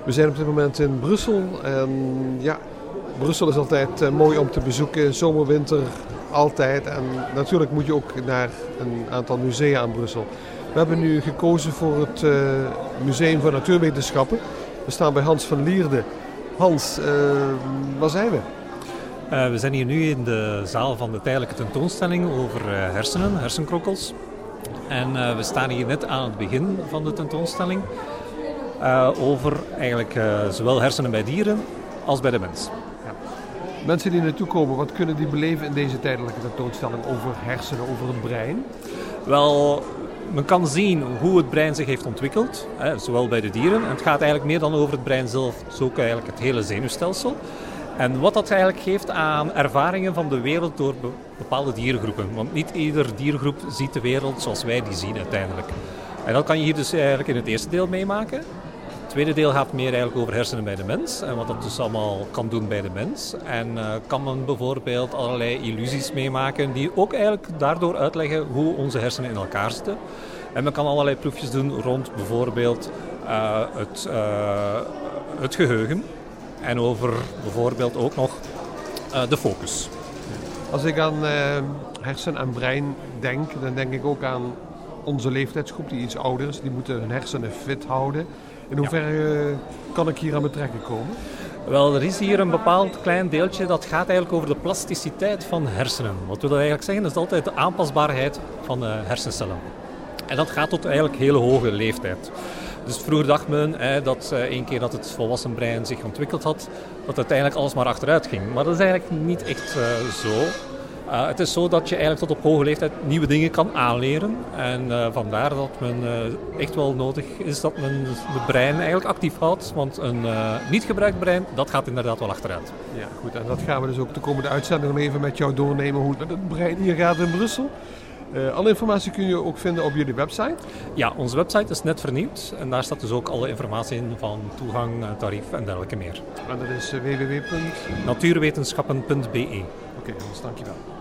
We zijn op dit moment in Brussel en ja, Brussel is altijd mooi om te bezoeken, zomer, winter, altijd. En natuurlijk moet je ook naar een aantal musea in Brussel. We hebben nu gekozen voor het Museum voor Natuurwetenschappen. We staan bij Hans van Lierde. Hans, waar zijn we? We zijn hier nu in de zaal van de tijdelijke tentoonstelling over hersenkrokkels. En we staan hier net aan het begin van de tentoonstelling over eigenlijk zowel hersenen bij dieren als bij de mens. Ja. Mensen die naartoe komen, wat kunnen die beleven in deze tijdelijke tentoonstelling over hersenen, over het brein? Wel, men kan zien hoe het brein zich heeft ontwikkeld, zowel bij de dieren. En het gaat eigenlijk meer dan over het brein zelf, dus ook eigenlijk het hele zenuwstelsel. En wat dat eigenlijk geeft aan ervaringen van de wereld door bepaalde diergroepen. Want niet ieder diergroep ziet de wereld zoals wij die zien uiteindelijk. En dat kan je hier dus eigenlijk in het eerste deel meemaken. Het tweede deel gaat meer eigenlijk over hersenen bij de mens. En wat dat dus allemaal kan doen bij de mens. En kan men bijvoorbeeld allerlei illusies meemaken die ook eigenlijk daardoor uitleggen hoe onze hersenen in elkaar zitten. En men kan allerlei proefjes doen rond bijvoorbeeld het geheugen. En over bijvoorbeeld ook nog de focus. Als ik aan hersen en brein denk, dan denk ik ook aan onze leeftijdsgroep, die iets ouder is. Die moeten hun hersenen fit houden. In hoeverre kan ik hier aan betrekking komen? Wel, er is hier een bepaald klein deeltje dat gaat eigenlijk over de plasticiteit van hersenen. Wat wil dat eigenlijk zeggen? Dat is altijd de aanpasbaarheid van de hersencellen. En dat gaat tot eigenlijk hele hoge leeftijd. Dus vroeger dacht men dat één keer dat het volwassen brein zich ontwikkeld had, dat uiteindelijk alles maar achteruit ging. Maar dat is eigenlijk niet echt zo. Het is zo dat je eigenlijk tot op hoge leeftijd nieuwe dingen kan aanleren. En vandaar dat men echt wel nodig is dat men het brein eigenlijk actief houdt. Want een niet gebruikt brein, dat gaat inderdaad wel achteruit. Ja, goed. En dat gaan we dus ook de komende uitzending even met jou doornemen hoe het met het brein hier gaat in Brussel. Alle informatie kun je ook vinden op jullie website? Ja, onze website is net vernieuwd en daar staat dus ook alle informatie in van toegang, tarief en dergelijke meer. En dat is www.natuurwetenschappen.be. natuurwetenschappen.be. Oké, Hans, dankjewel.